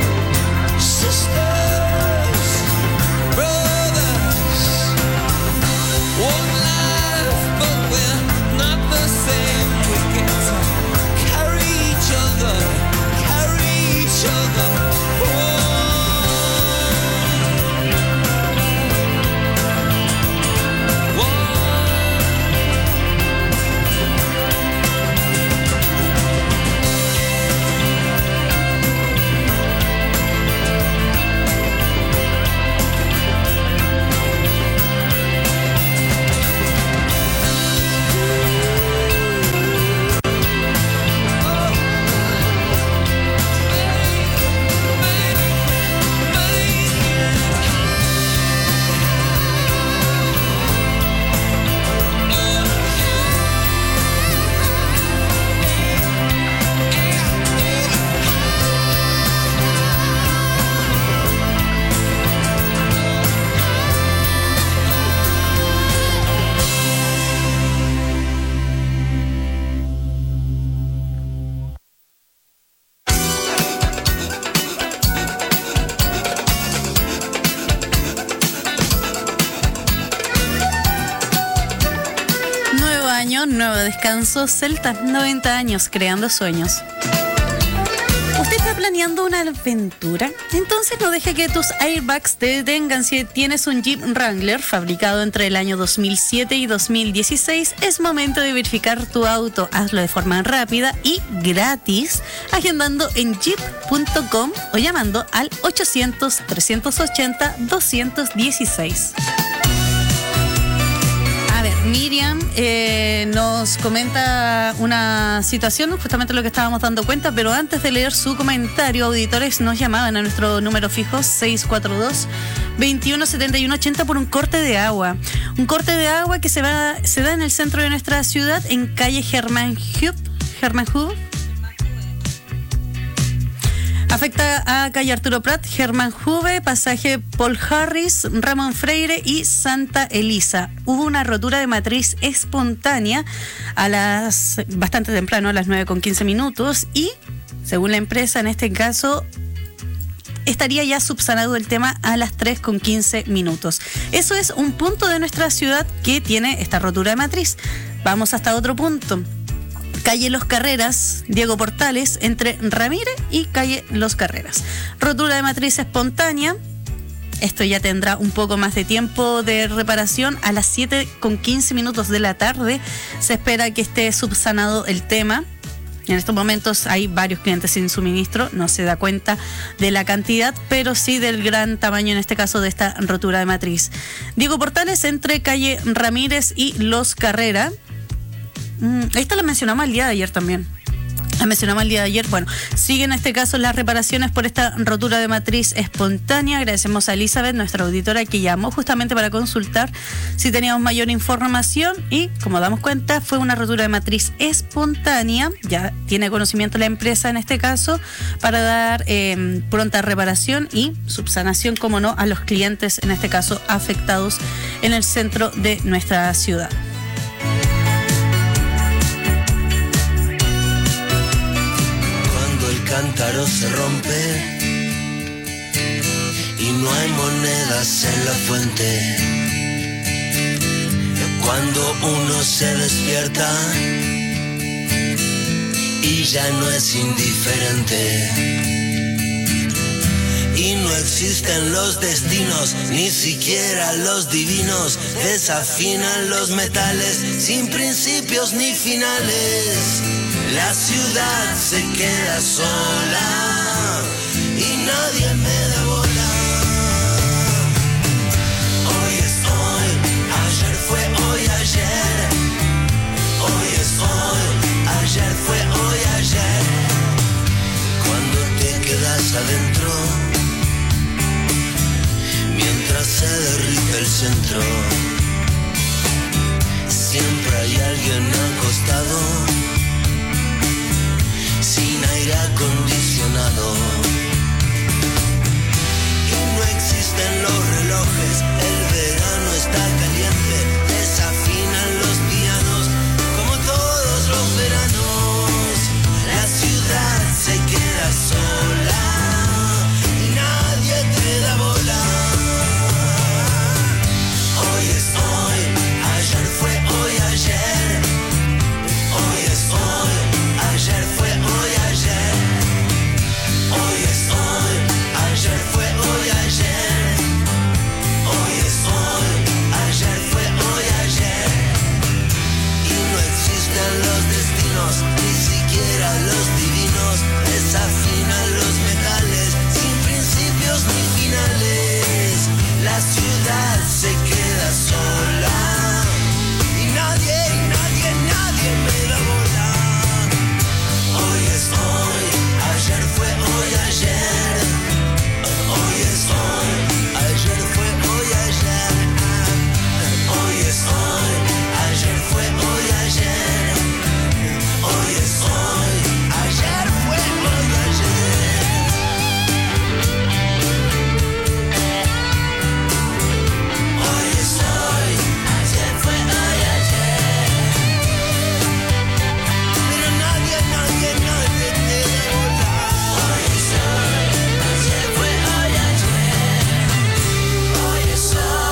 sisters, brothers. One life, but we're not the same. We get to carry each other, carry each other. Nuevo descanso, Celta, noventa años creando sueños. ¿Usted está planeando una aventura? Entonces no deje que tus airbags te detengan. Si tienes un Jeep Wrangler fabricado entre el año dos mil siete y dos mil dieciséis, es momento de verificar tu auto. Hazlo de forma rápida y gratis, agendando en jeep punto com o llamando al ochocientos, trescientos ochenta, doscientos dieciséis. A ver, Miriam, eh, eh, nos comenta una situación, justamente lo que estábamos dando cuenta, pero antes de leer su comentario, auditores nos llamaban a nuestro número fijo seis cuatro dos, veintiuno setenta y uno ochenta por un corte de agua. Un corte de agua que se va se da en el centro de nuestra ciudad, en calle Germán Hub, Germán Hub. Afecta a calle Arturo Prat, Germán Juve, pasaje Paul Harris, Ramón Freire y Santa Elisa. Hubo una rotura de matriz espontánea a las bastante temprano, a las nueve con quince minutos, y según la empresa, en este caso, estaría ya subsanado el tema a las tres con quince minutos. Eso es un punto de nuestra ciudad que tiene esta rotura de matriz. Vamos hasta otro punto. Calle Los Carreras, Diego Portales, entre Ramírez y calle Los Carreras. Rotura de matriz espontánea. Esto ya tendrá un poco más de tiempo de reparación. A las siete con quince minutos de la tarde se espera que esté subsanado el tema. En estos momentos hay varios clientes sin suministro, no se da cuenta de la cantidad, pero sí del gran tamaño, en este caso, de esta rotura de matriz. Diego Portales, entre calle Ramírez y Los Carreras. Esta la mencionamos el día de ayer también. La mencionamos el día de ayer. Bueno, siguen en este caso las reparaciones por esta rotura de matriz espontánea. Agradecemos a Elizabeth, nuestra auditora, que llamó justamente para consultar si teníamos mayor información. Y como damos cuenta, fue una rotura de matriz espontánea. Ya tiene conocimiento la empresa en este caso para dar eh, pronta reparación y subsanación, como no, a los clientes, en este caso afectados en el centro de nuestra ciudad. Cántaro se rompe y no hay monedas en la fuente. Cuando uno se despierta y ya no es indiferente, y no existen los destinos, ni siquiera los divinos. Desafinan los metales sin principios ni finales. La ciudad se queda sola y nadie me da bola. Hoy es hoy, ayer fue hoy, ayer. Hoy es hoy, ayer fue hoy, ayer. Cuando te quedas adentro, mientras se derrite el centro, siempre hay alguien acostado sin aire acondicionado. Y no existen los relojes, el verano está caliente, desafinan los pianos como todos los veranos. La ciudad se queda sola y nadie te da bola. Hoy es hoy, ayer fue hoy, ayer. Hoy es hoy, ayer fue hoy, ayer. Hoy es hoy, ayer fue hoy, ayer. Hoy es hoy, ayer fue hoy, ayer. Y no existen los destinos, ni siquiera los divinos. Desafinan los metales sin principios ni finales. La ciudad se queda sola y nadie, nadie, nadie me da bola. Hoy es hoy, ayer fue hoy, ayer. Hoy es hoy, ayer fue hoy, ayer. Hoy es hoy, ayer fue hoy, ayer. Hoy es hoy, ayer fue hoy, ayer. Hoy es hoy, ayer fue hoy, ayer. Pero nadie, nadie, nadie te da bola. Hoy es hoy, ayer fue hoy, ayer. Hoy es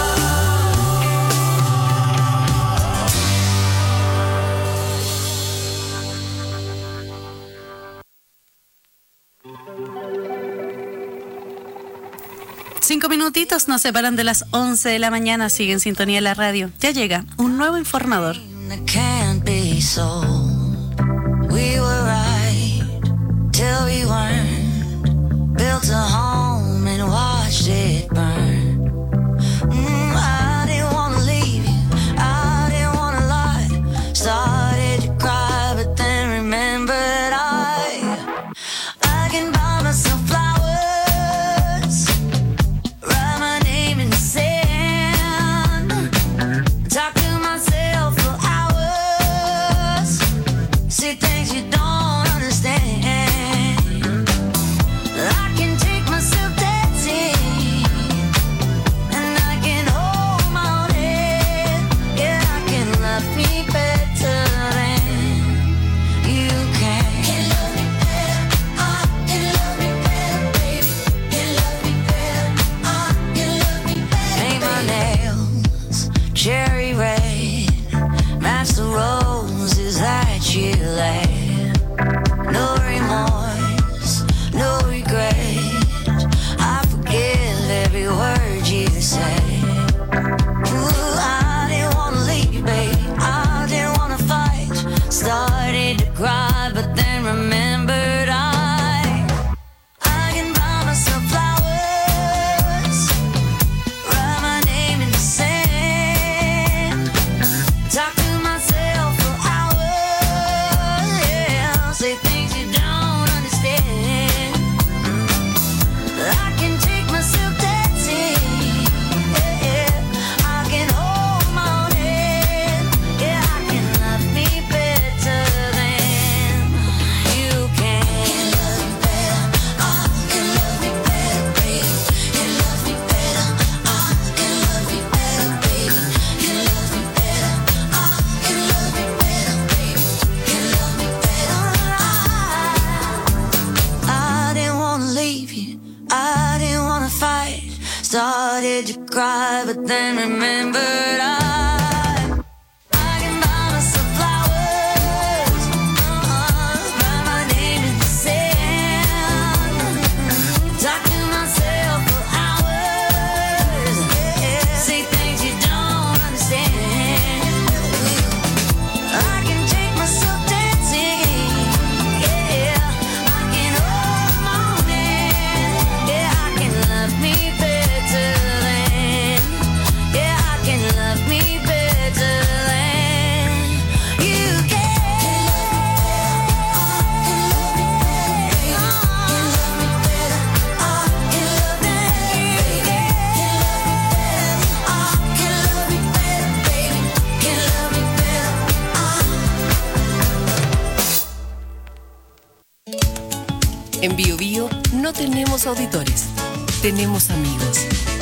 Cinco minutitos nos separan de las once de la mañana. Sigue en sintonía de la radio. Ya llega un nuevo informador. that can't be sold. We were right till we weren't. Built a home and watched it burn. Mm, I didn't wanna leave you, I didn't wanna lie. Start past the roses that you laid. No remorse, no regret. I forgive every word you say. Ooh, I didn't wanna leave you, babe. I didn't wanna fight. Started to cry, but then remembered I I can buy myself flowers, write my name in the sand, talk to myself for hours, yeah, say things you don't understand. I can take myself dancing, yeah, yeah. I can hold my own hand, yeah, I can love me better than you can. I can love me better, baby. Can love me better. I can love me better, baby. Can love me better. I can love me better, baby. Can love me better. I I didn't wanna leave you. I didn't wanna fight. Started to cry, but then remembered I I can buy myself flowers, uh-uh, write my name in the sand, talk to myself for hours, yeah, say things you don't understand. I can take myself dancing, yeah, I can hold my own hand, yeah, I can love me better than, yeah, I can love me better than you can. En Bio Bio no tenemos auditores, tenemos amigos.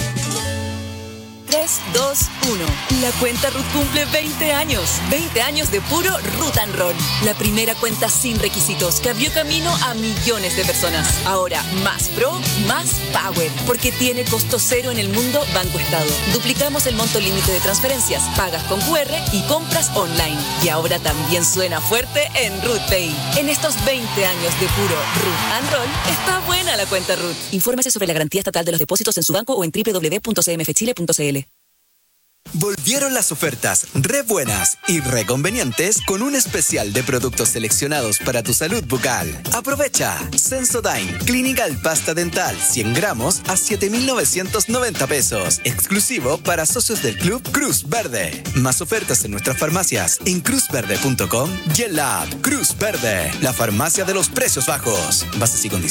tres, dos, uno. La cuenta Ruth cumple veinte años. veinte años de puro Ruth and Roll. La primera cuenta sin requisitos que abrió camino a millones de personas. Ahora más pro, más power. Porque tiene costo cero en el mundo Banco Estado. Duplicamos el monto límite de transferencias, pagas con Q R y compras online. Y ahora también suena fuerte en Ruth Pay. En estos veinte años de puro Ruth and Roll, está buena la cuenta Ruth. Infórmese sobre la garantía estatal de los depósitos en su banco o en doble u doble u doble u punto c m f chile punto c l. Volvieron las ofertas re buenas y re convenientes con un especial de productos seleccionados para tu salud bucal. Aprovecha Sensodyne Clinical Pasta Dental cien gramos a siete mil novecientos noventa pesos. Exclusivo para socios del Club Cruz Verde. Más ofertas en nuestras farmacias en cruz verde punto com y en la app Cruz Verde, la farmacia de los precios bajos. Bases y condiciones